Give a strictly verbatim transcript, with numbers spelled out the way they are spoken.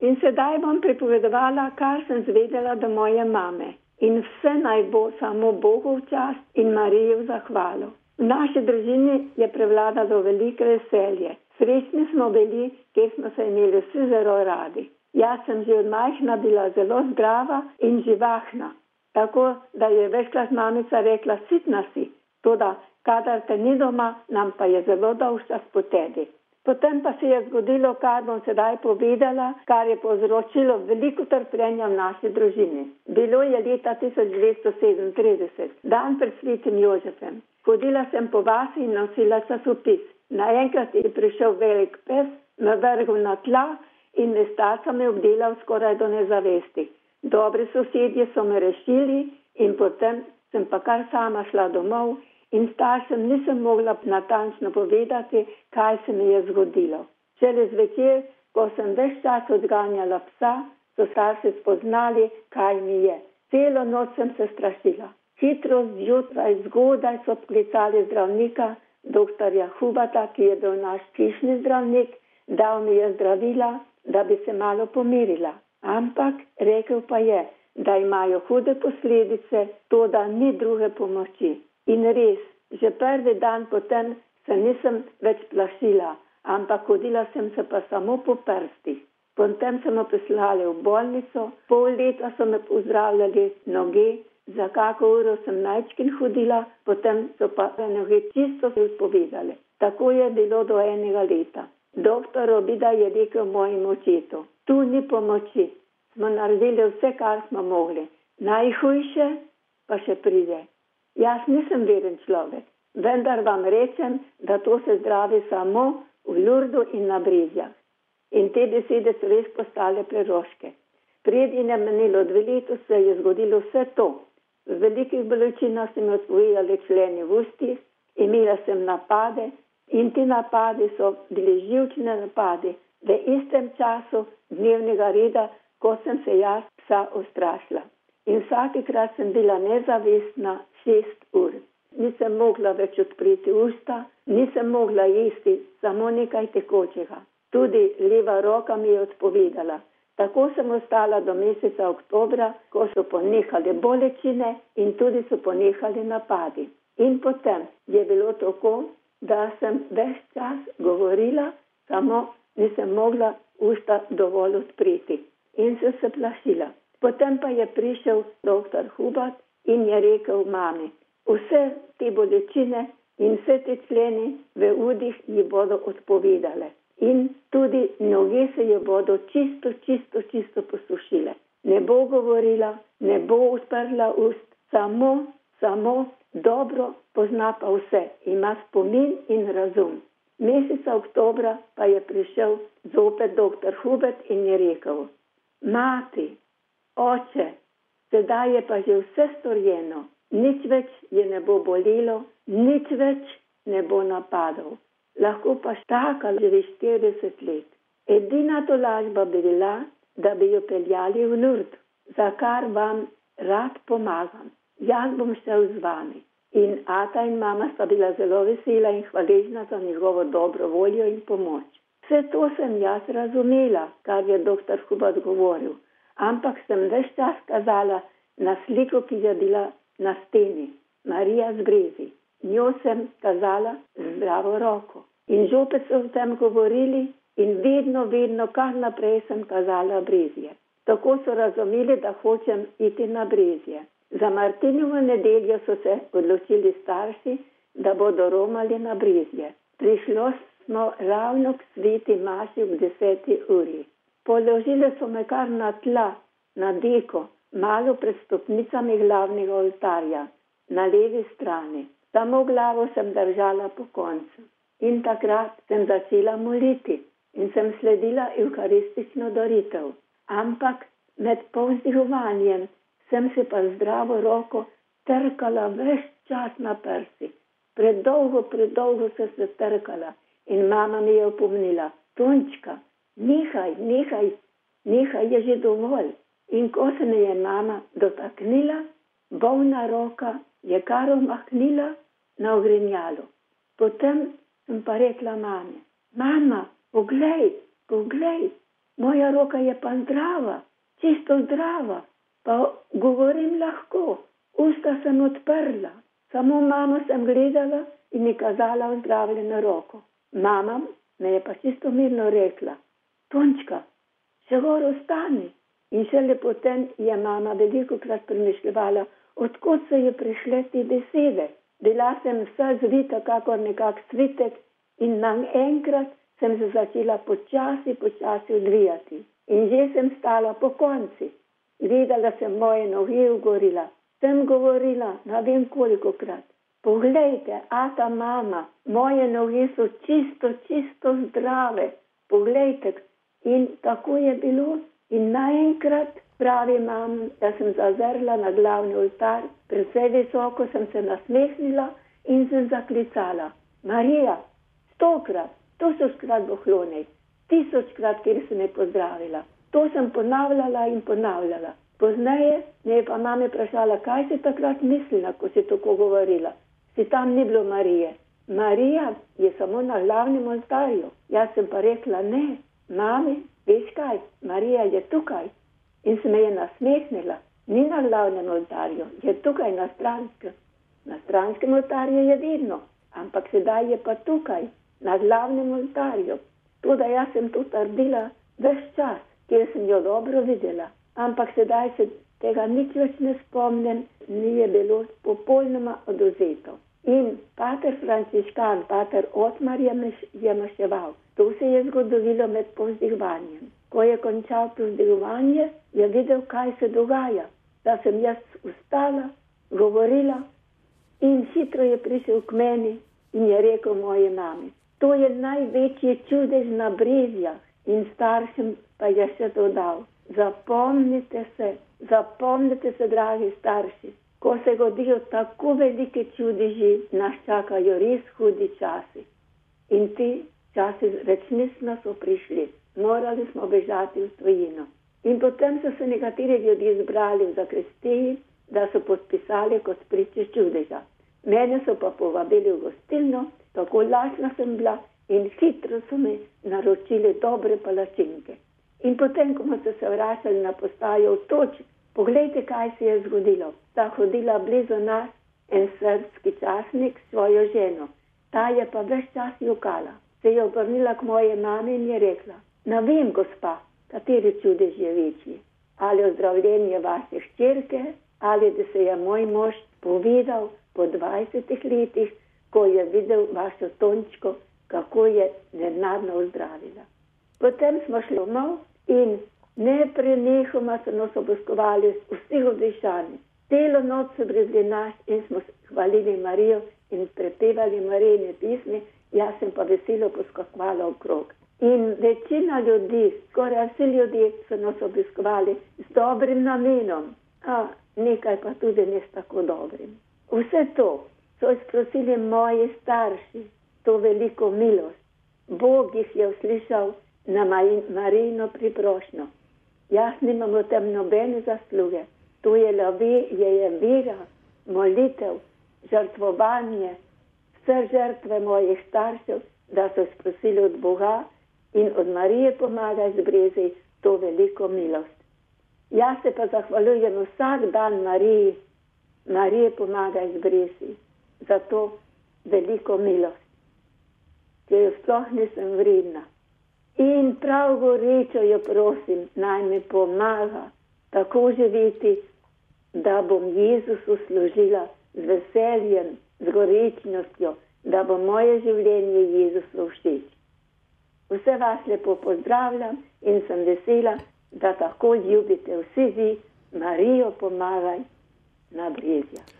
In sedaj bom pripovedovala, kar sem zvedela do moje mame. In vse naj bo samo Bogu v čast in Mariji v zahvalo. V naši družini je prevladalo veliko veselje. Srečni smo bili, ker smo se imeli vsi zelo radi. Jaz sem že od majhna bila zelo zdrava in živahna. Tako, da je večkrat mamica rekla, sitna si. Toda, kadar te ni doma, nam pa je zelo dolžčas po tebi. Potem pa se je zgodilo, kar bom sedaj povedala, kar je povzročilo veliko trpljenja v naši družini. Bilo je leta tisoč devetsto sedemintrideset, dan pred svetim Jožefem. Hodila sem po vasi in nosila časopis. Naenkrat je prišel velik pes, me vrgel na tla in mestaca me obdelal skoraj do nezavesti. Dobri sosedje so me rešili in potem sem pa kar sama šla domov in staršem nisem mogla natančno povedati, kaj se mi je zgodilo. Šele zvečer, ko sem ves čas odganjala psa, so starši spoznali, kaj mi je. Celo noč sem se strašila. Hitro zjutraj zgodaj so poklicali zdravnika, doktorja Hubata, ki je bil naš hišni zdravnik, dal mi je zdravila, da bi se malo pomirila. Ampak rekel pa je, da imajo hude posledice, to da ni druge pomoči. In res, že prvi dan potem se nisem več plašila, ampak hodila sem se pa samo po prstih. Potem so me poslali v bolnico, pol leta so me pozdravljali noge, za kako uro sem najčkin hodila, potem so pa noge čisto izpovedali. Tako je bilo do enega leta. Doktor Robida je rekel mojim očetu, tu ni pomoči, smo naredili vse, kar smo mogli. Najhujše pa še pride. Jaz nisem veren človek, vendar vam rečem, da to se zdravi samo v Lurdu in na Brezjah. In te besede so res postale preroške. Pred in je menilo dve leto, se je zgodilo vse to. V velikih bolečinah sem odpovedali členi v ustih, imela sem napade in ti napadi so bili živčne napadi v istem času dnevnega reda, ko sem se jaz psa ustrašila. In vsakikrat sem bila nezavestna šest ur. Nisem mogla več odpreti usta, nisem mogla jesti samo nekaj tekočega. Tudi leva roka mi je odpovedala. Tako sem ostala do meseca oktobra, ko so ponehali bolečine in tudi so ponehali napadi. In potem je bilo tako, da sem ves čas govorila, samo nisem mogla usta dovolj odpreti. In sem se plašila. Potem pa je prišel doktor Hubat in je rekel mami, vse te bolečine in vse te členi v udih ji bodo odpovedale. In tudi noge se jo bodo čisto, čisto, čisto posušile. Ne bo govorila, ne bo odprla ust, samo, samo dobro pozna pa vse. Ima spomin in razum. Meseca oktobra pa je prišel zopet doktor Hubert in je rekel, mati, oče, sedaj je pa že vse storjeno. Nič več je ne bo bolelo, nič več ne bo napadal. Lahko pa štaka že štirideset let. Edina tolažba bi bila, da bi jo peljali v Lurd, za kar vam rad pomagam. Jaz bom šel z vami. In ata in mama sta bila zelo vesela in hvaležna za njegovo dobro voljo in pomoč. Vse to sem jaz razumela, kar je doktor Hubert govoril, ampak sem ves čas kazala na sliko, ki je bila na steni, Marija z Brezi. Njo sem kazala zdravo roko. In žopet so o tem govorili in vedno, vedno, kar naprej sem kazala Brezje. Tako so razumeli, da hočem iti na Brezje. Za Martinovo nedeljo so se odločili starši, da bodo romali na Brezje. Prišlo smo ravno k sveti maši ob deseti uri. Položili so me kar na tla, na deko, malo pred stopnicami glavnega oltarja, na levi strani. Samo glavo sem držala po koncu. In takrat sem začela moliti in sem sledila evkaristično daritev. Ampak med povzdihovanjem sem se pa zdravo roko trkala ves čas na prsi. Predolgo, predolgo sem se trkala in mama mi je opomnila, Tončka, nehaj, nehaj, nehaj je že dovolj. In ko se me je mama dotaknila, bolna roka je kar omahnila na ogrinjalo. Potem sem pa rekla mame, mama, poglej, poglej. moja roka je pa zdrava, čisto zdrava, pa govorim lahko, usta sem odprla, samo mamo sem gledala in mi kazala ozdravljeno roko. Mama me je pa čisto mirno rekla, Tončka, še gor ostani. In šele potem je mama veliko krat premišljevala, odkot so ji prišle te besede. Bila sem vsa zvita, kakor nekak svitek in naenkrat sem se začela počasi, počasi odvijati. In že sem stala po konci. Videla sem moje noge ugorila. Sem govorila, ne vem koliko krat. Poglejte, ata mama, moje noge so čisto, čisto zdrave. Poglejte. In tako je bilo. In naenkrat pravi mam, da sem zazrla na glavni oltar, precej visoko sem se nasmehnila in sem zaklicala. Marija, stokrat, tisočkrat bohlonej, tisočkrat, kjer sem me pozdravila. To sem ponavljala in ponavljala. Pozneje me je pa mame vprašala, kaj si takrat mislila, ko si tako govorila. Si tam ni bilo Marije. Marija je samo na glavnem oltarju. Jaz sem pa rekla, ne, mami, veš kaj, Marija je tukaj. In se me je nasmehnila. Ni na glavnem oltarju, je tukaj na stranskem. Na stranskem oltarju je vidno, ampak sedaj je pa tukaj, na glavnem oltarju. Tudi jaz sem to trdila ves čas, kjer sem jo dobro videla. Ampak sedaj se tega nič več ne spomnim, ni je bilo popolnoma oduzeto. In pater Franciškan, pater Otmar je, meš, je maševal. To se je zgodovilo med povzdihnovanjem. Ko je končal povzdihovanje, je videl, kaj se dogaja. Da sem jaz ustala, govorila in hitro je prišel k meni in je rekel moje mami. To je največji čudež na Brezjah. In staršem pa je še dodal. Zapomnite se, zapomnite se, dragi starši. Ko se godijo tako velike čudeži, nas čakajo res hudi časi. In ti časi resnično so prišli. Morali smo bežati v tujino. In potem so se nekateri ljudje zbrali v zakristiji, da so podpisali kot priče čudeža. Mene so pa povabili v gostilno, tako lačna sem bila in hitro so mi naročili dobre palačinke. In potem, ko smo se vračali na postajo v Toč, poglejte, kaj se je zgodilo. Ta hodila blizu nas en srbski časnik s svojo ženo. Ta je pa ves čas jokala. Se je obrnila k moje mami in je rekla, ne vem, gospa, kateri čudež je večji. Ali ozdravljenje vaše hčerke, ali da se je moj mož povedal po dvajsetih letih, ko je videl vašo Tončko, kako je nenadno ozdravila. Potem smo šli domov in neprenehoma so nas obiskovali vsi obdešani. Celo noč so brezli nas in smo hvalili Marijo in prepevali Marijine pismi, jaz sem pa veselo poskakovala okrog. In večina ljudi, skoraj vsi ljudje so nas obiskovali z dobrim namenom, a nekaj pa tudi ne s tako dobrim. Vse to so izprosili moji starši, to veliko milost. Bog jih je uslišal na Marijino priprošnjo. Jaz nimam v tem nobene zasluge. To je lave, je, je vera, molitev, žrtvovanje, vse žrtve mojih staršev, da so sprosili od Boga in od Marije Pomagaj z Brezij to veliko milost. Jaz se pa zahvaljujem vsak dan Mariji, Marije Pomagaj z Brezij, za to veliko milost, ki jo sploh nisem vredna. In prav gorečo jo prosim, naj mi pomaga tako živeti, da bom Jezusu služila z veseljem, z gorečnostjo, da bo moje življenje Jezusu všeč. Vse vas lepo pozdravljam in sem vesela, da tako ljubite vsi vi Marijo Pomagaj na Brezjah.